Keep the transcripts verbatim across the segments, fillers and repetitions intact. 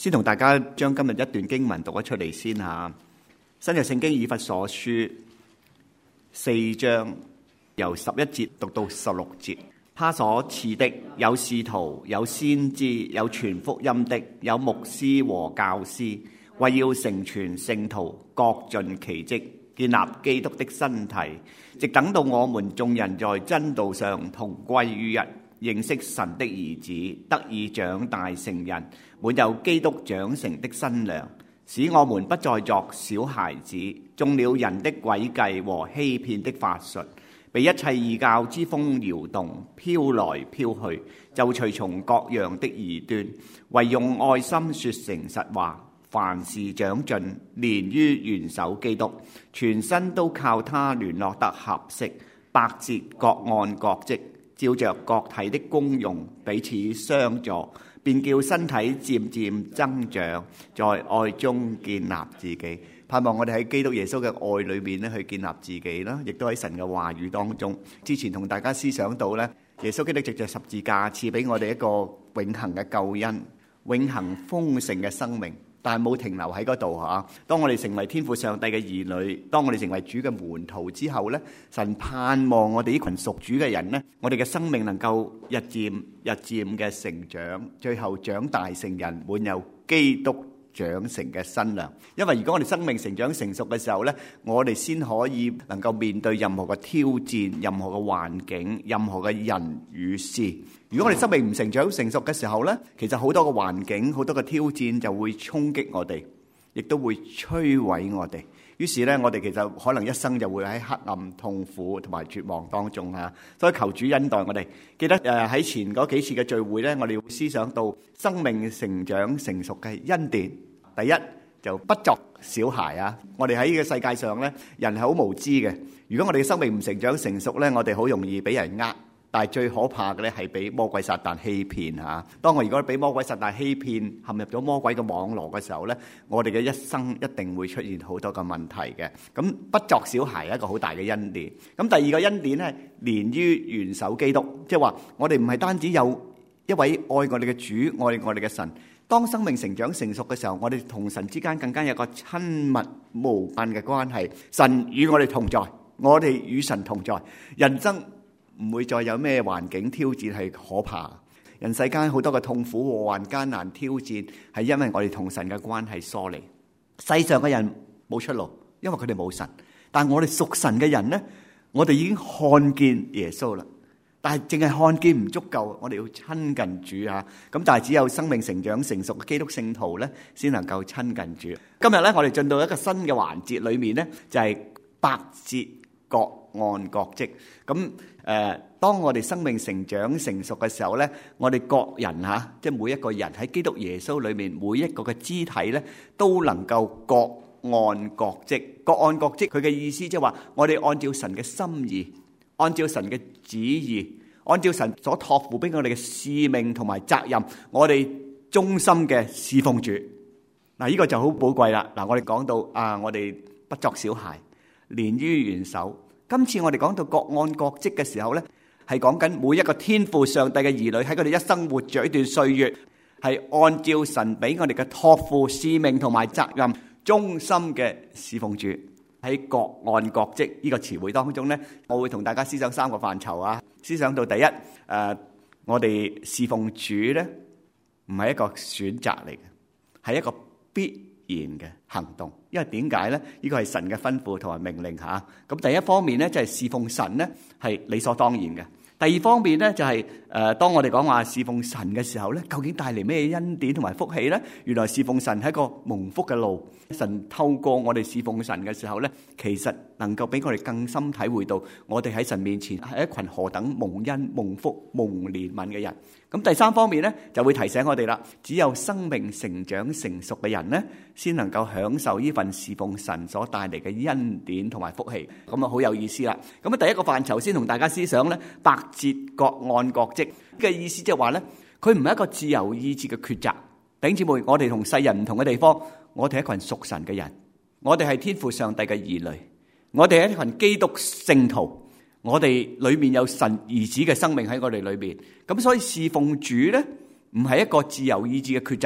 先同大家將今日一段經文讀咗出嚟先吓。新約聖經以弗所書四章由十一節讀到十六節。他所賜的有使徒，有先知，有傳福音的，有牧師和教師，為要成全聖徒，各盡其職，建立基督的身體，直等到我們眾人在真道上同歸於一，認識神的兒子，得以長大成人，滿有基督長成的身量，使我們不再作小孩子，中了人的詭計和欺騙的法術，被一切異教之風搖動，飄來飄去，就隨從各樣的異端，惟用愛心說誠實話。凡事長進，連於元首基督，全身都靠他聯絡得合適，百節各按各職，照着各體的功用彼此相助，便叫身體漸漸增長，在愛中建立自己。盼望我哋喺基督耶穌嘅愛裏面咧，去建立自己啦，亦都喺神嘅話語當中。之前同大家思想到咧，耶穌基督藉着十字架賜俾我哋一個永恆嘅救恩，永恆豐盛嘅生命。但係冇停留喺嗰度嚇。當我哋成為天父上帝嘅兒女，當我哋成為主嘅門徒之後咧，神盼望我哋呢群屬主嘅人咧，我哋嘅生命能夠日漸日漸嘅成長，最後長大成人，滿有基督長成嘅身量。因為如果我哋生命成長成熟嘅時候咧，我哋先可以能夠面對任何嘅挑戰、任何嘅環境、任何嘅人與事。如果我哋生命唔成長成熟嘅時候咧，其實好多個環境、好多個挑戰就會衝擊我哋，亦都會摧毀我哋。於是咧，我哋其實可能一生就會喺黑暗、痛苦同埋絕望當中啊。所以求主恩待我哋。記得誒喺前嗰幾次嘅聚會咧，我哋會思想到生命成長成熟嘅恩典。第一就不作小孩啊！我哋喺呢個世界上咧，人係好無知嘅。如果我哋嘅生命唔成長成熟咧，我哋好容易俾人呃。但係最可怕嘅咧，係俾魔鬼撒旦欺騙嚇。當我如果俾魔鬼撒旦欺騙，陷入咗魔鬼嘅網羅嘅時候咧，我哋嘅一生一定會出現好多嘅問題嘅。咁不作小孩係一個好大嘅恩典。咁第二個恩典咧，連於元首基督，即係話我哋唔係單止有一位愛我哋嘅主，愛我哋嘅神。當生命成長成熟嘅時候，我哋同神之間更加有個親密無間嘅關係。神與我哋同在，我哋與神同在，人生唔會再有咩環境挑戰係可怕。人世間好多嘅痛苦、禍患、艱難、挑戰，係因為我哋同神嘅關係疏離。世上嘅人冇出路，因為佢哋冇神。但係我哋屬神嘅人呢，我哋已經看見耶穌啦。但係淨係看見唔足夠，我哋要親近主啊！咁但係只有生命成長成熟嘅基督聖徒咧，先能夠親近主。今日咧，我哋進到一個新嘅環節裏面咧，就係百節各按各職。咁誒，當我哋生命成長成熟嘅時候咧，我哋各人嚇，即係每一個人喺基督耶穌裏面，每一個嘅肢體咧，都能夠各按各職。各按各職，佢嘅意思即係話，我哋按照神嘅心意。按照神嘅旨意，按照神所託付俾我哋嘅使命同埋責任，我哋忠心嘅侍奉主。嗱，呢個就好寶貴啦。嗱，我哋講到啊，我哋不作小孩，連於元首。今次我哋講到各按各職嘅時候咧，係講緊每一個天父上帝嘅兒女喺佢哋一生活著一段歲月，係按照神俾我哋嘅託付使命同埋責任，忠心嘅侍奉主。喺各按各職呢個詞彙當中咧，我會同大家思想三個範疇啊。思想到第一，誒，我哋侍奉主咧，唔係一個選擇嚟嘅，係一個必然嘅行動。因為點解咧？呢個係神嘅吩咐同埋命令嚇。咁第一方面咧，就係侍奉神咧，係理所當然嘅。第二方面咧，就係誒，當我哋講話侍奉神嘅時候咧，究竟帶嚟咩恩典同埋福氣咧？原來侍奉神係一個蒙福嘅路。神透過我哋侍奉神嘅時候咧，其實能夠俾我哋更深體會到，我哋喺神面前係一群何等蒙恩、蒙福、蒙憐憫嘅人。咁第三方面咧，就會提醒我哋啦，只有生命成長成熟嘅人咧，先能夠享受呢份侍奉神所帶嚟嘅恩典同埋福氣。咁啊，好有意思啦。咁啊，第一個範疇先同大家思想咧，百節各按各職嘅意思，即係話咧，佢唔係一個自由意志嘅抉擇。弟兄姊妹，我哋同世人唔同嘅地方，我哋係一群屬神嘅人，我哋係天父上帝嘅兒女，我哋係一群基督聖徒，我哋裏面有神兒子嘅生命喺我哋裏面。咁所以侍奉主咧，唔係一個自由意志嘅抉擇，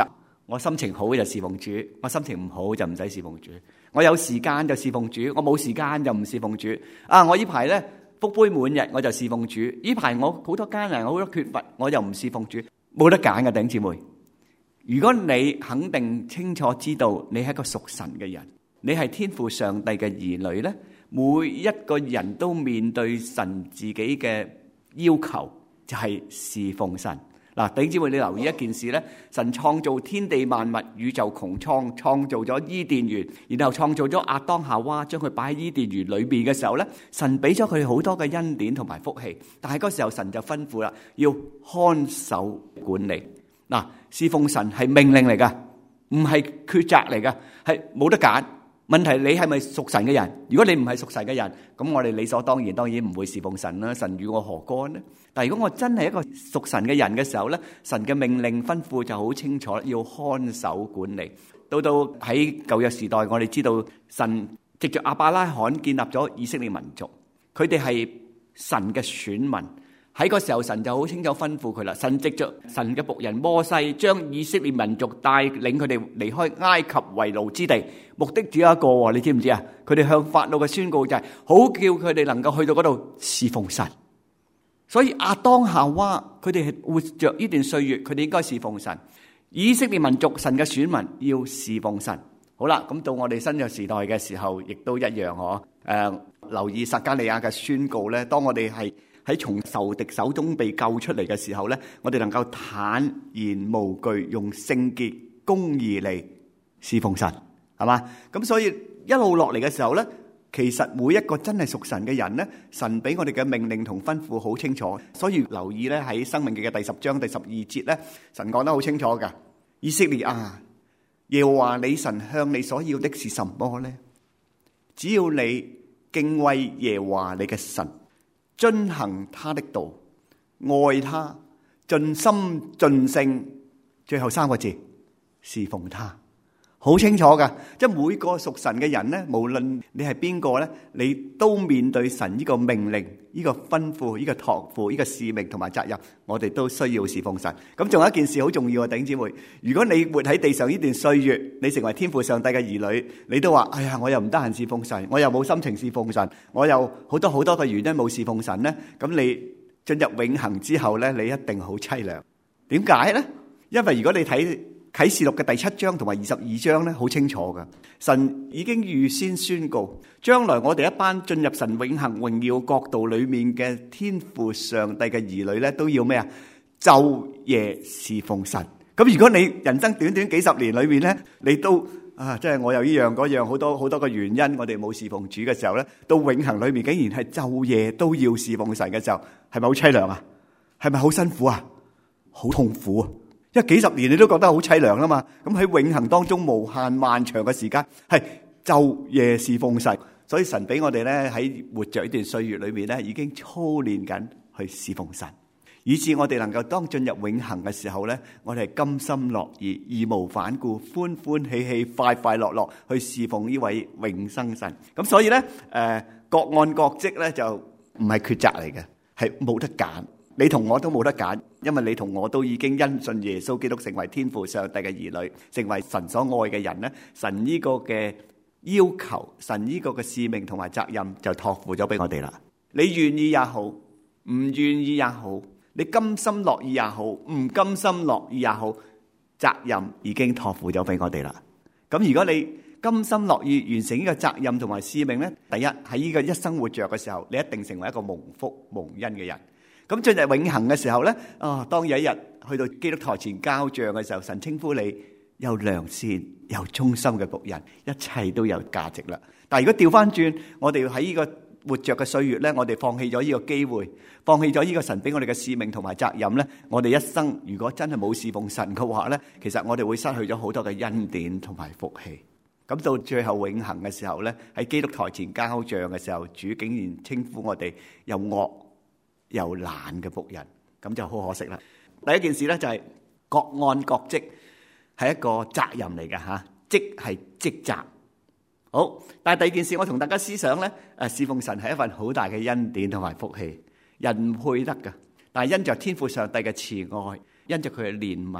我心情好就侍奉主，我心情唔好就唔使侍奉主。我有時間就侍奉主，我冇時間就唔侍奉主。啊，我呢排咧福杯滿溢，我就侍奉主。呢排我好多艱難，好多缺乏，我就唔侍奉主。冇得揀嘅，弟兄姊妹。如果你肯定清楚知道你係一個屬神嘅人，你係天父上帝嘅兒女咧，每一個人都面對神自己嘅要求，就係侍奉神。嗱，弟兄姊妹，你留意一件事咧，神創造天地萬物、宇宙穹蒼，創造咗伊甸園，然後創造咗亞當夏娃，將佢擺喺伊甸園裏邊嘅時候咧，神俾咗佢哋好多嘅恩典同埋福氣，但係嗰時候神就吩咐啦，要看守管理。嗱，侍奉神係命令嚟噶，唔係抉擇嚟噶，係冇得揀。問題你係咪屬神嘅人？如果你唔係屬神嘅人，咁我哋理所當然當然唔會侍奉神啦。神與我何干呢？但係如果我真係一個屬神嘅人嘅時候咧，神嘅命令吩咐就好清楚，要看守管理。到到喺舊約時代，我哋知道神藉着亞伯拉罕建立咗以色列民族，佢哋係神嘅選民。喺個時候，神就好清楚吩咐佢啦。神藉着神嘅僕人摩西，將以色列民族帶領佢哋離開埃及為奴之地，目的只有一個，你知唔知啊？佢哋向法老嘅宣告就係好叫佢哋能夠去到嗰度侍奉神。所以亞當夏娃佢哋係活着呢段歲月，佢哋應該侍奉神。以色列民族神嘅選民要侍奉神。好啦，咁到我哋新約時代嘅時候，亦都一樣嗬。誒、呃，留意撒迦利亞嘅宣告咧，當我哋係喺從仇敵手中被救出嚟嘅時候咧，我哋能夠坦然無懼，用聖潔公義嚟侍奉神，係嘛？咁所以一路落嚟嘅時候咧，其實每一個真係屬神嘅人咧，神俾我哋嘅命令同吩咐好清楚。所以留意咧，喺申命記嘅第十章第十二節咧，神講得好清楚噶。以色列啊，耶和華你神向你所要的是什麼咧？只要你敬畏耶和華你嘅神，遵行他的道，愛他，盡心盡性，最後三個字，侍奉他，好清楚噶。即係每個屬神嘅人咧，無論你係邊個咧，你都面對神呢個命令、呢個吩咐、呢個託付、呢個使命同埋責任，我哋都需要侍奉神。咁仲有一件事好重要啊，弟兄姊妹，如果你活喺地上呢段歲月，你成為天父上帝嘅兒女，你都話：哎呀，我又唔得閒侍奉神，我又冇心情侍奉神，我又好多好多嘅原因冇侍奉神咧。咁你進入永恆之後咧，你一定好淒涼。點解咧？因為如果你睇啟示錄嘅第七章同埋二十二章咧，好清楚噶。神已經預先宣告，將來我哋一班進入神永恆榮耀國度裏面嘅天父上帝嘅兒女咧，都要咩啊？晝夜侍奉神。咁如果你人生短短幾十年裏面咧，你都啊，即係我有呢樣嗰樣好多好多嘅原因，我哋冇侍奉主嘅時候咧，到永恆裏面竟然係晝夜都要侍奉神嘅時候，係咪好淒涼啊？係咪好辛苦啊？好痛苦啊！因為幾十年你都覺得好淒涼啦嘛，咁喺永恆當中無限漫長嘅時間，係晝夜侍奉神，所以神俾我哋咧喺活着呢段歲月裏面咧，已經操練緊去侍奉神，以致我哋能夠當進入永恆嘅時候咧，我哋係甘心樂意、義無反顧、歡歡喜喜、快快樂樂去侍奉呢位永生神。咁所以咧，誒各按各職咧就唔係抉擇嚟嘅，係冇得揀。你同我都冇得揀，因為你同我都已經因信耶穌基督成為天父上帝嘅兒女，成為神所愛嘅人咧。神呢個嘅要求，神呢個嘅使命同埋責任就託付咗俾我哋啦。你願意也好，唔願意也好，你甘心樂意也好，唔甘心樂意也好，責任已經託付咗俾我哋啦。咁如果你甘心樂意完成呢個責任同埋使命咧，第一喺呢個一生活着嘅時候，你一定成為一個蒙福蒙恩嘅人。咁進入永恆嘅時候咧，啊，當有一日去到基督台前交賬嘅時候，神稱呼你又良善又忠心嘅僕人，一切都有價值啦。但係如果調翻轉，我哋喺呢個活着嘅歲月咧，我哋放棄咗呢個機會，放棄咗呢個神俾我哋嘅使命同埋責任咧，我哋一生如果真係冇侍奉神嘅話咧，其實我哋會失去咗好多嘅恩典同埋福氣。咁到最後永恆嘅時候咧，喺基督台前交賬嘅時候，主竟然稱呼我哋又惡又懶嘅僕人，咁就好可惜啦。第一件事咧就係各按各職，係一個責任嚟嘅吓，職係職責。好，但係第二件事，我同大家思想咧，誒，侍奉神係一份好大嘅恩典同埋福氣，人唔配得噶，但係因着天父上帝嘅慈愛，因着佢嘅憐憫，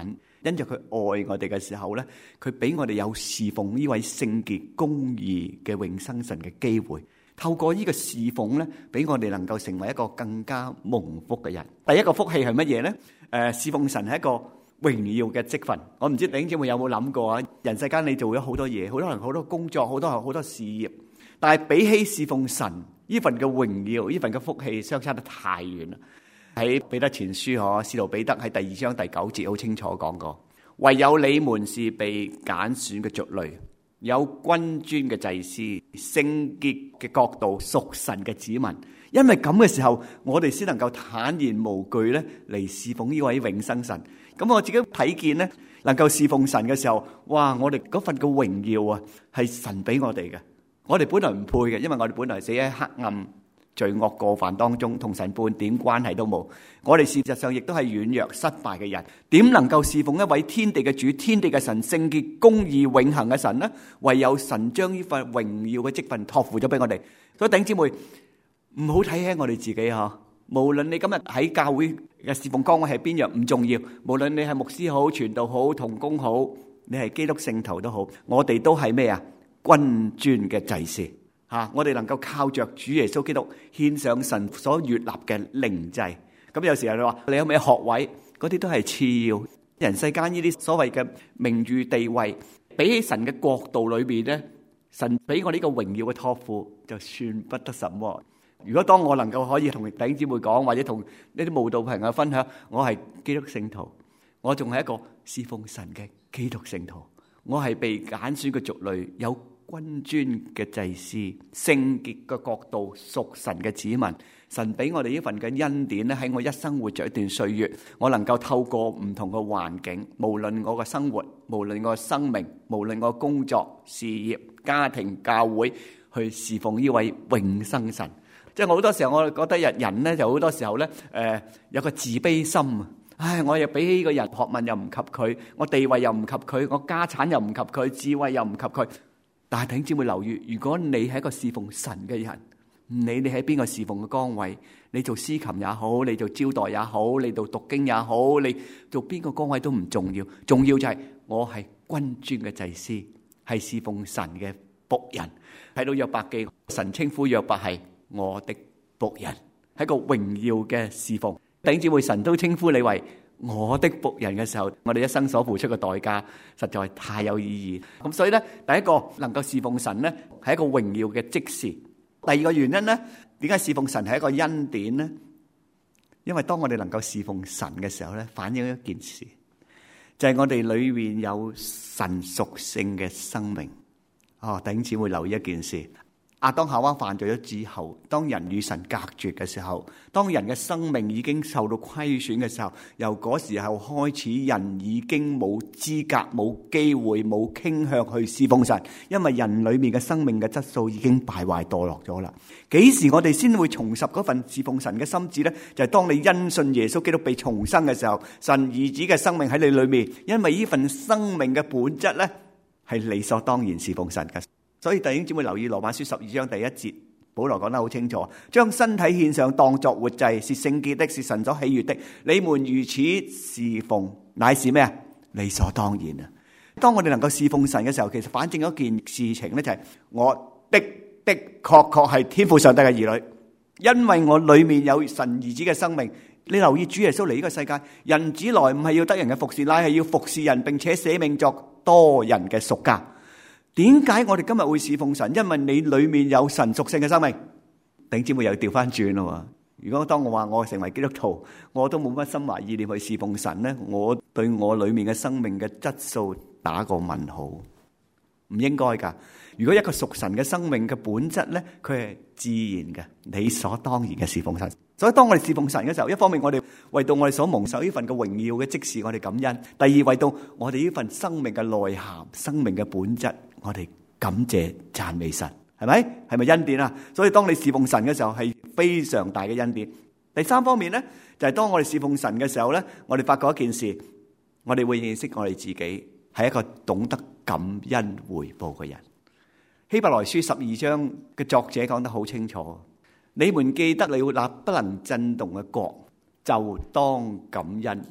因着佢愛我哋嘅時候咧，佢俾我哋有侍奉呢位聖潔公義嘅永生神嘅機會。透過呢個侍奉咧，俾我哋能夠成為一個更加蒙福嘅人。第一個福氣係乜嘢咧？誒、呃，侍奉神係一個榮耀嘅職分。我唔知弟兄姊妹有冇諗過啊？人世間你做咗好多嘢，好多人好多工作，好多好多事業，但係比起侍奉神呢份嘅榮耀，呢份嘅福氣，相差得太遠啦。喺彼得前書嗬，使徒彼得喺第二章第九節好清楚講過，唯有你們是被揀選嘅族類，有君尊嘅祭司，聖潔嘅國度，屬神嘅子民。因為咁嘅時候，我哋先能夠坦然無懼咧嚟侍奉呢位永生神。咁我自己睇見咧，能夠侍奉神嘅時候，哇！我哋嗰份嘅榮耀啊，係神俾我哋嘅。我哋本來唔配嘅，因為我哋本來死喺黑暗罪惡過犯當中，同神半點關係都冇。我哋事實上亦都係軟弱失敗嘅人，點能夠侍奉一位天地嘅主、天地嘅神、聖潔公義永恆嘅神呢？唯有神將呢份榮耀嘅職分託付咗俾我哋。所以弟兄姊妹，唔好睇輕我哋自己嗬。無論你今日喺教會嘅侍奉崗位係邊樣唔重要，無論你係牧師好、傳道好、同工好，你係基督聖徒都好，我哋都係咩啊？君尊嘅祭司。啊！我哋能夠靠着主耶穌基督獻上神所悅納嘅靈祭。咁有時候你話你有咩學位，嗰啲都係次要。人世間呢啲所謂嘅名譽地位，比起神嘅國度裏邊咧，神俾我呢個榮耀嘅託付，就算不得什麼。如果當我能夠可以同弟兄姊妹講，或者同呢啲慕道朋友分享，我係基督聖徒，我仲係一個侍奉神嘅基督聖徒，我係被揀選嘅族類，有君尊嘅祭司，聖潔嘅國度，屬神嘅子民。神俾我哋呢份嘅恩典咧，喺我一生活着一段歲月，我能夠透過唔同嘅環境，無論我嘅生活，無論我嘅生命，無論我嘅工作、事業、家庭、教會，去侍奉呢位永生神。即係我好多時候，我覺得人人咧就好多時候咧，誒、呃、有個自卑心啊！唉，我又比起呢個人學問又唔及佢，我地位又唔及佢，我家產又唔及佢，智慧又唔及佢。但係弟兄姊妹留意，如果你係一個侍奉神嘅人，唔理你喺邊個侍奉嘅崗位，你做司琴也好，你做招待也好，你做讀經也好，你做邊個崗位都唔重要，重要就係我係君尊嘅祭司，係侍奉神嘅僕人。睇到約伯記，神稱呼約伯係我的僕人，係個榮耀嘅侍奉。弟兄姊妹，神都稱呼你為我的僕人嘅時候，我哋一生所付出嘅代價實在太有意義。咁所以咧，第一個能夠侍奉神咧，係一個榮耀嘅職事。第二個原因咧，點解侍奉神係一個恩典咧？因為當我哋能夠侍奉神嘅時候咧，反映一件事，就係我哋裏面有神屬性嘅生命。哦，弟兄姊妹留意一件事。亞當夏娃犯罪咗之後，當人與神隔絕嘅時候，當人嘅生命已經受到虧損嘅時候，由嗰時候開始，人已經冇資格、冇機會、冇傾向去侍奉神，因為人裏面嘅生命嘅質素已經敗壞墮落咗啦。幾時我哋先會重拾嗰份侍奉神嘅心志呢？就係當你因信耶穌基督被重生嘅時候，神兒子嘅生命喺你裏面，因為呢份生命嘅本質呢，係理所當然侍奉神嘅。所以弟兄姊妹留意羅馬書十二章第一節，保羅講得好清楚，將身體獻上當作活祭，是聖潔的，是神所喜悅的。你們如此侍奉，乃是咩啊？理所當然啊！當我哋能夠侍奉神嘅時候，其實反正一件事情咧，就係我的的確確係天父上帝嘅兒女，因為我裏面有神兒子嘅生命。你留意主耶穌嚟呢個世界，人子來唔係要得人嘅服侍，乃係要服侍人，並且捨命作多人嘅贖價。點解我哋今日會侍奉神？因為你裏面有神屬性嘅生命。弟兄姊妹又調翻轉啦。如果當我話我成為基督徒，我都冇乜心懷意念去侍奉神呢，我對我裏面嘅生命嘅質素打個問號，唔應該噶。如果一個屬神嘅生命嘅本質呢，佢係自然嘅、理所當然嘅侍奉神。所以當我哋侍奉神嘅時候，一方面我哋為到我哋所蒙受呢份嘅榮耀嘅職事，我哋感恩；第二，為到我哋呢份生命嘅內涵、生命嘅本質，我哋感謝讚美神，係咪？係咪恩典啊？所以當你侍奉神嘅時候，係非常大嘅恩典。第三方面呢，就係當我哋侍奉神嘅時候呢，我哋發覺一件事，我哋會認識我哋自己係一個懂得感恩回報嘅人。希伯來書十二章嘅作者講得好清楚，你們記得了那不能震動嘅國，就當感恩。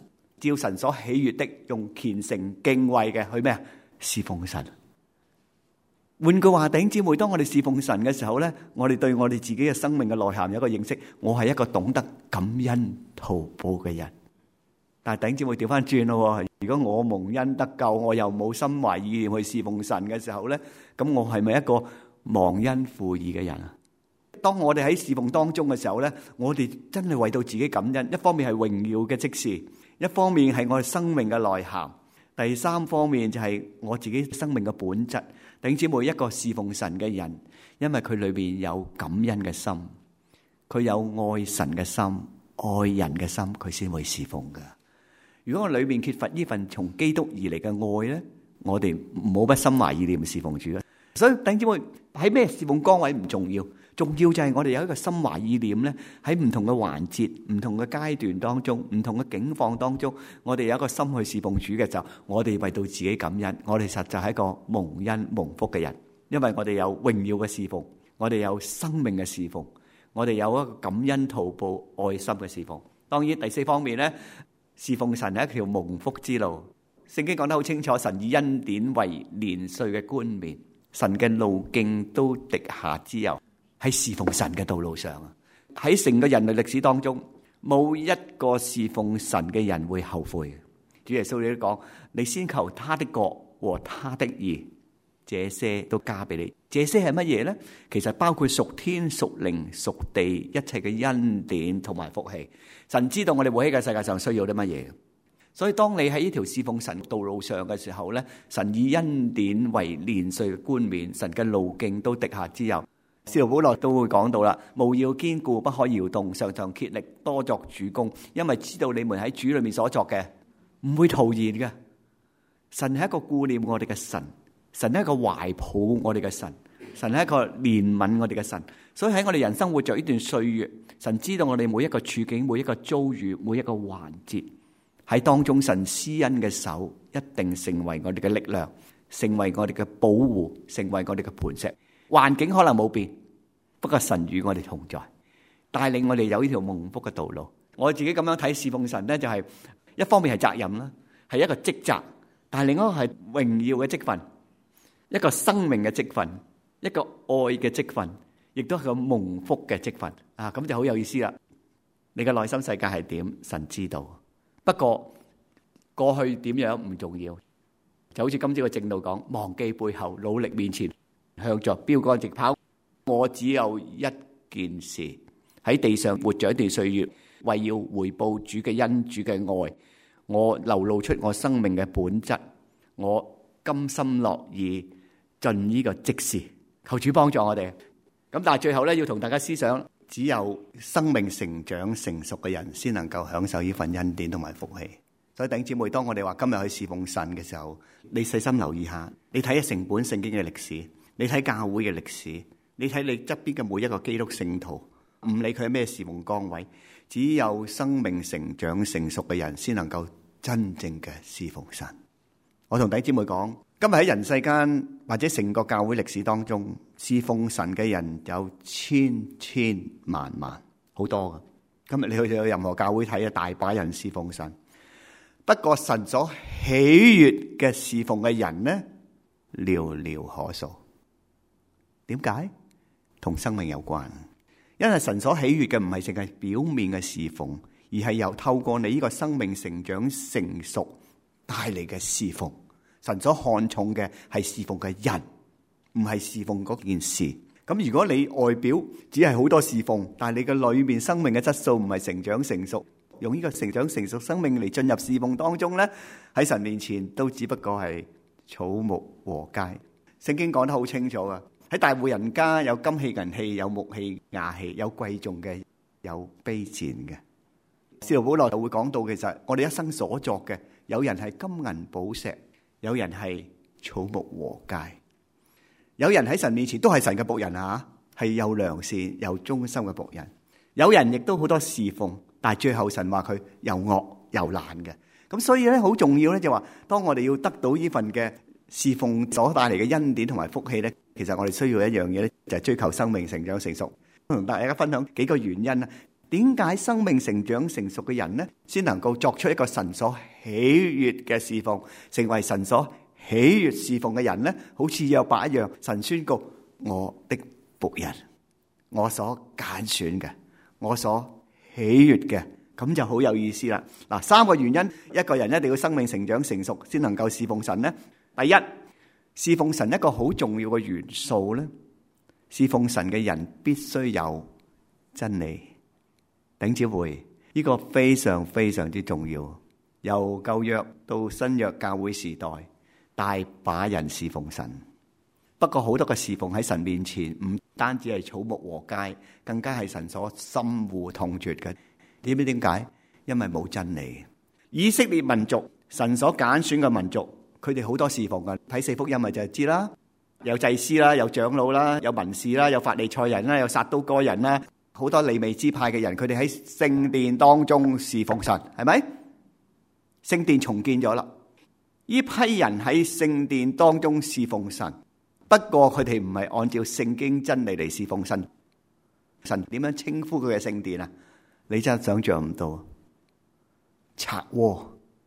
照神所喜悅的，用虔誠敬畏嘅去咩啊？侍奉神。換句話，弟兄姊妹，當我哋侍奉神嘅時候咧，我哋對我哋自己嘅生命嘅內涵有一個認識，我係一個懂得感恩圖報嘅人。但係弟兄姊妹調翻轉咯，如果我蒙恩得救，我又冇心懷意念去侍奉神嘅時候咧，咁我係咪一個忘恩負義嘅人啊？當我哋喺侍奉當中嘅時候咧，我哋真係為到自己感恩，一方面係榮耀嘅職事，一方面係我哋生命嘅內涵，第三方面就係我自己生命嘅本質。弟兄姊妹，一個侍奉神嘅人，因為佢裏邊有感恩嘅心，佢有愛神嘅心、愛人嘅心，佢先會侍奉噶。如果我裏邊缺乏呢份從基督而嚟嘅愛咧，我哋冇乜心懷意念侍奉主啊。所以弟兄姊妹，喺咩侍奉崗位唔重要，重要就係我哋有一個心懷意念咧，喺唔同嘅環節、唔同嘅階段當中、唔同嘅境況當中，我哋有一個心去侍奉主嘅時候，我哋為到自己感恩，我哋實在係一個蒙恩蒙福嘅人，因為我哋有榮耀嘅侍奉，我哋有生命嘅侍奉，我哋有一個感恩圖報愛心嘅侍奉。當然第四方面咧，侍奉神係一條蒙福之路。聖經講得好清楚，神以恩典為年歲嘅冠冕，神嘅路徑都滴下之油。喺侍奉神嘅道路上啊，喺成個人類歷史當中，冇一個侍奉神嘅人會後悔嘅。主耶穌你都講，你先求他的國和他的義，這些都加俾你。這些係乜嘢呢？其實包括屬天、屬靈、屬地一切嘅恩典同埋福氣。神知道我哋活喺個世界上需要啲乜嘢，所以當你喺呢條侍奉神道路上嘅時候咧，神以恩典為年歲嘅冠冕，神嘅路徑都滴下之油。使徒保羅都會講到啦，務要堅固，不可搖動，常常竭力多作主工，因為知道你們喺主裏面所作嘅唔會徒然嘅。神係一個顧念我哋嘅神，神係一個懷抱我哋嘅神，神係一個憐憫我哋嘅神。所以喺我哋人生活着呢段歲月，神知道我哋每一個處境、每一個遭遇、每一個環節，喺當中神施恩嘅手一定成為我哋嘅力量，成為我哋嘅保護，成為我哋嘅磐石。環境可能冇變，不過神與我哋同在，帶領我哋有呢條蒙福嘅道路。我自己咁樣睇侍奉神咧，就係一方面係責任啦，係一個職責，但係另一個係榮耀嘅職分，一個生命嘅職分，一個愛嘅職分，亦都係個蒙福嘅職分啊！咁就好有意思啦。你嘅內心世界係點？神知道。不過過去點樣唔重要，就好似今朝嘅正道講，忘記背後，努力面前。向着標杆直跑，我只有一件事，喺地上活着一段歲月，為要回報主嘅恩、主嘅愛，我流露出我生命嘅本質，我甘心樂意盡呢個職事，求主幫助我哋。咁但係最後咧，要同大家思想，只有生命成長成熟嘅人，先能夠享受呢份恩典同埋福氣。所以弟兄姊妹，當我哋話今日去侍奉神嘅時候，你細心留意下，你睇下成本聖經嘅歷史。你睇教會嘅歷史，你睇你側邊嘅每一個基督聖徒，唔理佢係咩侍奉崗位，只有生命成長成熟嘅人先能夠真正嘅侍奉神。我同弟兄姊妹講，今日喺人世間或者成個教會歷史當中，侍奉神嘅人有千千萬萬，好多噶。今日你去到任何教會睇啊，大把人侍奉神。不過神所喜悅嘅侍奉嘅人呢，寥寥可數。點解？同生命有關，因為神所喜悅嘅唔係淨係表面嘅侍奉，而係由透過你呢個生命成長成熟帶嚟嘅侍奉。神所看重嘅係侍奉嘅人，唔係侍奉嗰件事。咁如果你外表只係好多侍奉，但係你嘅裏面生命嘅質素唔係成長成熟，用呢個成長成熟生命嚟進入侍奉當中咧，喺神面前都只不過係草木禾秸。聖經講得好清楚啊！喺大戶人家有金器銀器，有木器瓦器，有貴重嘅，有卑賤嘅。使徒保羅就會講到，其實我哋一生所作嘅，有人係金銀寶石，有人係草木禾秸，有人喺神面前都係神嘅僕人啊，係又良善又忠心嘅僕人。有人亦都好多侍奉，但係最後神話佢又惡又懶嘅。咁所以咧，好重要咧，就話當我哋要得到呢份嘅侍奉所帶嚟嘅恩典同埋福氣咧，其實我哋需要一樣嘢咧，就係追求生命成長成熟。同大家分享幾個原因啦。 點解生命成長成熟嘅人呢，先能夠作出一個神所喜悅嘅侍奉，成為神所喜悅侍奉嘅人呢？好似約伯一樣，神宣告我的僕人，我所揀選嘅，我所喜悅嘅，咁就好有意思啦。嗱，三個原因，一個人一定要生命成長成熟先能夠侍奉神呢。第一，侍奉神一個好重要嘅元素呢，侍奉神嘅人必須有真理。弟兄姊妹，呢個非常非常之重要。由舊約到新約教會時代，大把人侍奉神。不過好多嘅侍奉喺神面前，唔單止係草木禾秸，更加係神所深惡痛絕嘅。點知點解？因為冇真理。以色列民族，神所揀選嘅民族，佢哋好多侍奉嘅。睇四福音咪就係知啦，有祭司啦，有長老啦，有文士啦，有法利賽人啦，有撒都該人啦。好多利未支派嘅人，佢哋喺聖殿當中侍奉神，係咪？聖殿重建咗啦，呢批人喺聖殿當中侍奉神，不過佢哋唔係按照聖經真理嚟侍奉神。神點樣稱呼佢嘅聖殿啊？你真係想象唔到，賊窩。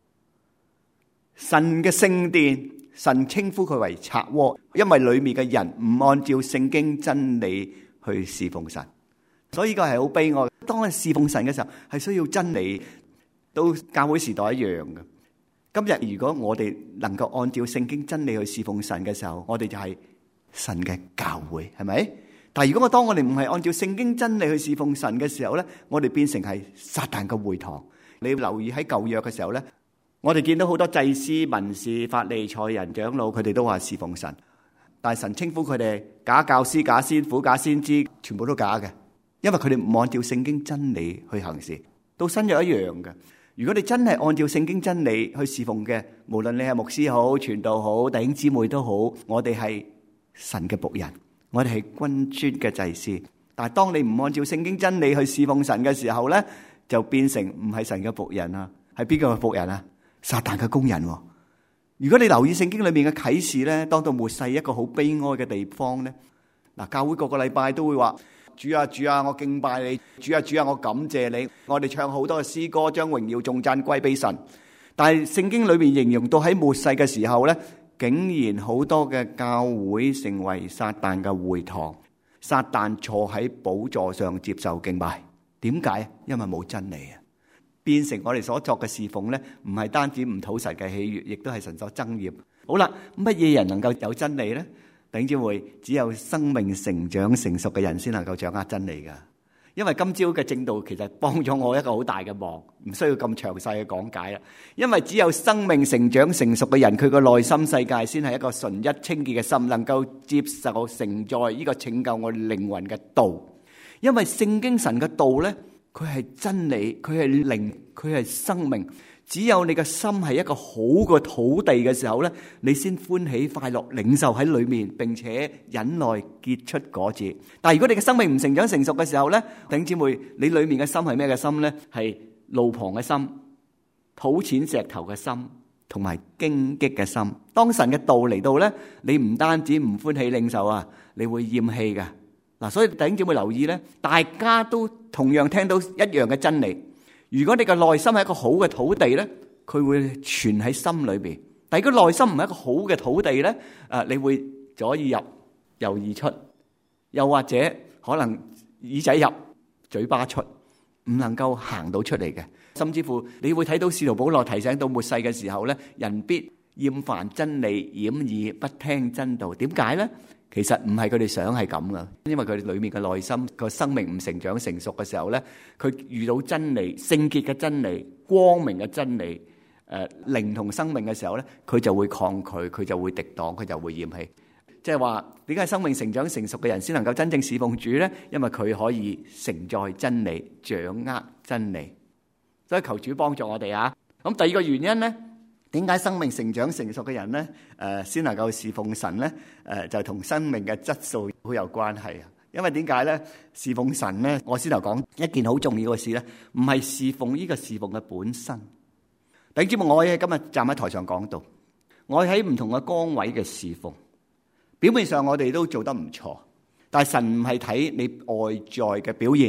神嘅聖殿，神稱呼佢為賊窩，因為裏面嘅人唔按照聖經真理去侍奉神。所以呢個係好悲哀。當我侍奉神嘅時候，係需要真理。到教會時代一樣嘅。今日如果我哋能夠按照聖經真理去侍奉神嘅時候，我哋就係神嘅教會，係咪？但係如果我當我哋唔係按照聖經真理去侍奉神嘅時候咧，我哋變成係撒旦嘅會堂。你要留意喺舊約嘅時候咧，我哋見到好多祭司、文士、法利賽人、長老，佢哋都話侍奉神，但係神稱呼佢哋假教師、假先父、假先知，全部都假嘅。因為佢哋唔按照聖經真理去行事，到新約一樣嘅。如果你真係按照聖經真理去侍奉嘅，無論你係牧師好、傳道好、弟兄姊妹都好，我哋係神嘅僕人，我哋係君尊嘅祭司。但係當你唔按照聖經真理去侍奉神嘅時候咧，就變成唔係神嘅僕人啦，係邊個嘅僕人啊？撒旦嘅工人。如果你留意聖經裏面嘅啟示咧，當到末世一個好悲哀嘅地方咧，嗱，教會個個禮拜都會話。主啊主啊，我敬拜你，主啊主啊，我感謝你。我哋唱好多嘅詩歌，將榮耀頌讚歸俾神。但係聖經裏面形容到喺末世嘅時候咧，竟然好多嘅教會成為撒旦嘅會堂，撒旦坐喺寶座上接受敬拜。點解？因為冇真理啊，變成我哋所作嘅侍奉咧，唔係單止唔討神嘅喜悅，亦都係神所憎厭。好啦，乜嘢人能夠有真理咧？弟兄姊妹，只有生命成長成熟嘅人先能夠掌握真理噶。因為今朝嘅正道其實幫咗我一個好大嘅忙，唔需要咁詳細嘅講解啦。因為只有生命成長成熟嘅人，佢個內心世界先係一個純一清潔嘅心，能夠接受承載呢個拯救我靈魂嘅道。因為聖經神嘅道呢，佢係真理，佢係靈，佢係生命。只有你嘅心係一個好嘅土地嘅時候咧，你先歡喜快樂領受喺裏面，並且忍耐結出果子。但係如果你嘅生命唔成長成熟嘅時候咧，弟兄姊妹，你裏面嘅心係咩嘅心咧？係路旁嘅心、土淺石頭嘅心，同埋荊棘嘅心。當神嘅道嚟到咧，你唔單止唔歡喜領受啊，你會厭棄㗎。嗱，所以弟兄姊妹留意咧，大家都同樣聽到一樣嘅真理。如果你嘅內心係一個好嘅土地咧，佢會存喺心裏邊。但係如果內心唔係一個好嘅土地咧，誒，你會左耳入右耳出，又或者可能耳仔入嘴巴出，唔能夠行到出嚟嘅。甚至乎你會睇到使徒保羅提醒到末世嘅時候咧，人必厭煩真理，掩耳不聽真道。點解咧？其實唔係佢哋想係咁噶，因為佢哋裏面嘅內心個生命唔成長成熟嘅時候咧，佢遇到真理、聖潔嘅真理、光明嘅真理、誒靈同生命嘅時候咧，佢就會抗拒，佢就會敵擋，佢就會厭棄。即係話點解生命成長成熟嘅人先能夠真正侍奉主咧？因為佢可以承載真理、掌握真理。所以求主幫助我哋啊！咁第二個原因咧。點解生命成長成熟嘅人咧，誒，先能夠侍奉神咧？誒，就同生命嘅質素好有關係啊！因為點解咧？侍奉神咧，我先頭講一件好重要嘅事咧，唔係侍奉呢個侍奉嘅本身。弟兄姊妹，我喺今日站喺台上講道，我喺唔同嘅崗位嘅侍奉，表面上我哋都做得唔錯，但係神唔係睇你外在嘅表現，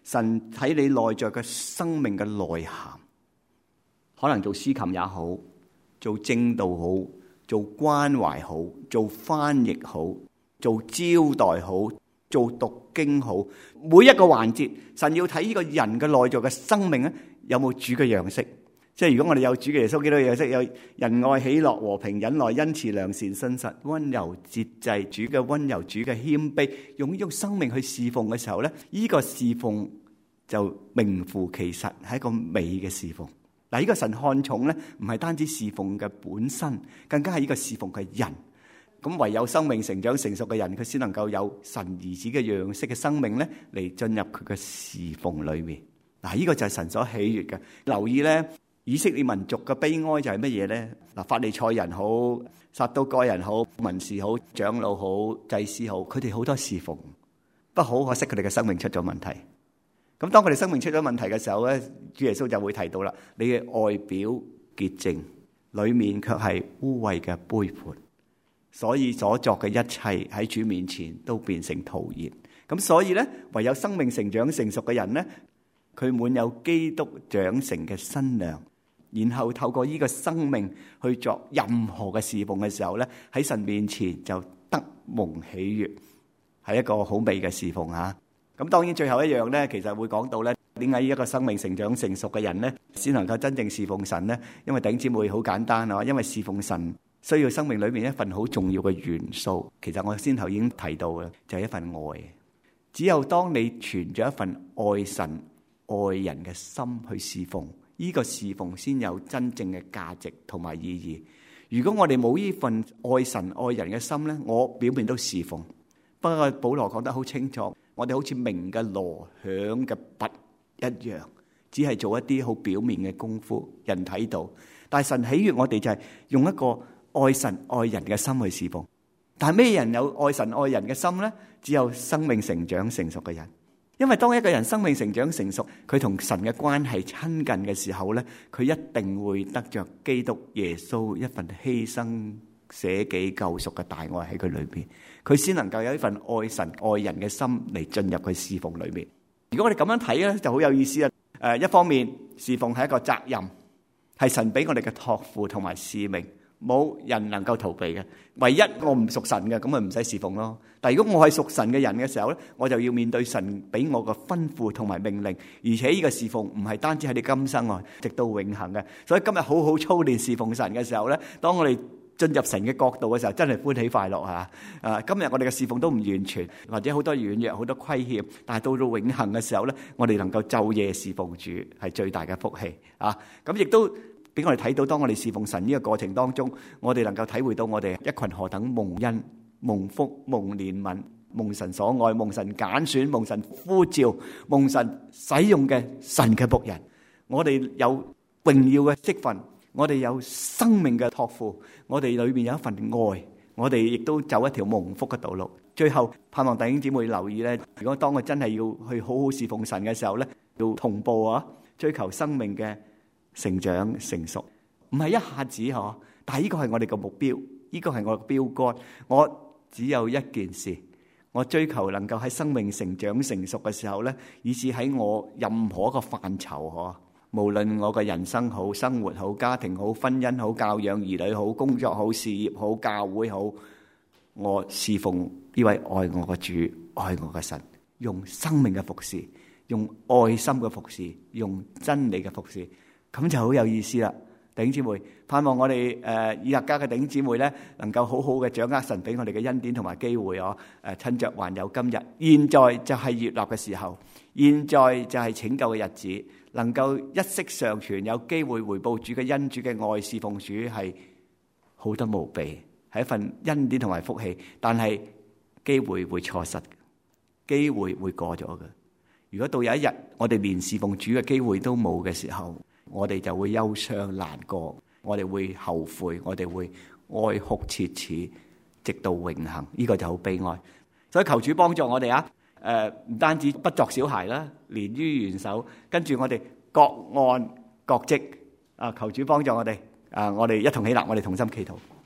神睇你內在嘅生命嘅內涵，可能做司琴也好，做正道好，做關懷好，做翻譯好，做招待好，做讀經好，每一個環節，神要睇呢個人嘅內在嘅生命咧，有冇主嘅樣式？即係如果我哋有主嘅耶穌基督嘅樣式，有仁愛、喜樂、和平、忍耐、恩慈、良善、信實、溫柔、節制，主嘅溫柔，主嘅謙卑，用呢種生命去侍奉嘅時候咧，呢個侍奉就名副其實係一個美嘅侍奉。嗱，呢個神看重咧，唔係單止侍奉嘅本身，更加係呢個侍奉嘅人。咁唯有生命成長成熟嘅人，佢先能夠有神兒子嘅樣式嘅生命咧，嚟進入佢嘅侍奉裏面。嗱，呢個就係神所喜悅嘅。留意咧，以色列民族嘅悲哀就係乜嘢咧？嗱，法利賽人好，撒都該人好，文士好，長老好，祭司好，佢哋好多侍奉，不過好可惜佢哋嘅生命出咗問題。咁當佢哋生命出咗問題嘅時候咧，主耶穌就會提到啦：你嘅外表潔淨，裏面卻係污穢嘅背叛。所以所作嘅一切喺主面前都變成徒然。咁所以咧，唯有生命成長成熟嘅人咧，佢滿有基督長成嘅身量，然後透過呢個生命去作任何嘅侍奉嘅時候咧，喺神面前就得蒙喜悅，係一個好美嘅侍奉啊！咁當然最後一樣咧，其實會講到咧，點解一個生命成長成熟嘅人咧，先能夠真正侍奉神咧？因為弟兄姊妹好簡單啊，因為侍奉神需要生命裏面一份好重要嘅元素，其實我先頭已經提到嘅，就係一份愛。只有當你存咗一份愛神愛人嘅心去侍奉，呢個侍奉先有真正嘅價值同埋意義。如果我哋冇呢份愛神愛人嘅心咧，我表面都侍奉，不過保羅講得好清楚，我哋好似鳴嘅鑼響嘅鈸一樣，只係做一啲好表面嘅功夫，人睇到。但係神喜悅我哋就係用一個愛神愛人嘅心去侍奉。但係咩人有愛神愛人嘅心呢？只有生命成長成熟嘅人。因為當一個人生命成長成熟，佢同神嘅關係親近嘅時候呢，佢一定會得着基督耶穌一份犧牲捨己救贖嘅大愛喺佢裏邊，佢先能夠有一份愛神愛人嘅心嚟進入佢侍奉裏面。如果我哋咁樣睇咧，就好有意思啊！誒，一方面侍奉係一個責任，係神俾我哋嘅託付同埋使命，冇人能夠逃避嘅。唯一我唔屬神嘅，咁咪唔使侍奉咯。但係如果我係屬神嘅人嘅時候咧，我就要面對神俾我嘅吩咐同埋命令，而且呢個侍奉唔係單止喺你今生啊，直到永恆嘅。所以今日好好操練侍奉神嘅時候咧，當我哋進入神嘅國度嘅時候，真係歡喜快樂嚇！啊，今日我哋嘅侍奉都唔完全，或者好多軟弱、好多虧欠，但係到到永恆嘅時候咧，我哋能夠晝夜侍奉主，係最大嘅福氣啊！咁亦都俾我哋睇到，當我哋侍奉神呢個過程當中，我哋能夠體會到我哋一群何等蒙恩、蒙福、蒙憐憫、蒙神所愛、蒙神揀選、蒙神呼召、蒙神使用嘅神嘅僕人。我哋有榮耀嘅職分。我哋有生命嘅託付，我哋裏面有一份愛，我哋亦都走一條蒙福嘅道路。最後盼望弟兄姊妹留意咧，如果當我真係要去好好侍奉神嘅時候咧，要同步啊，追求生命嘅成長成熟，唔係一下子嗬，但係呢個係我哋嘅目標，呢個係我嘅標杆。我只有一件事，我追求能夠喺生命成長成熟嘅時候咧，以至喺我任何一個範疇嗬。無論我嘅人生好、生活好、家庭好、婚姻好、教養兒女好、工作好、事業好、教會好，我侍奉呢位愛我嘅主、愛我嘅神，用生命嘅服侍，用愛心嘅服侍，用真理嘅服侍，咁就好有意思啦。弟兄姊妹，盼望我哋誒以勒家嘅弟兄姊妹咧，能夠好好嘅掌握神俾我哋嘅恩典同埋機會哦。誒，趁着還有今日，現在就係悅納嘅時候，現在就係拯救嘅日子。能夠一息尚存，有機會回報主嘅恩、主嘅愛，侍奉主係好得無比，係一份恩典同埋福氣。但係機會會錯失，機會會過咗嘅。如果到有一日我哋連侍奉主嘅機會都冇嘅時候，我哋就會憂傷難過，我哋會後悔，我哋會哀哭切齒，直到永恆。呢個就好悲哀。所以求主幫助我哋啊！誒、呃，唔單止不作小孩啦，連於元首，跟住我哋各按各職啊！求主幫助我哋啊！我哋一同起立，我哋同心祈禱。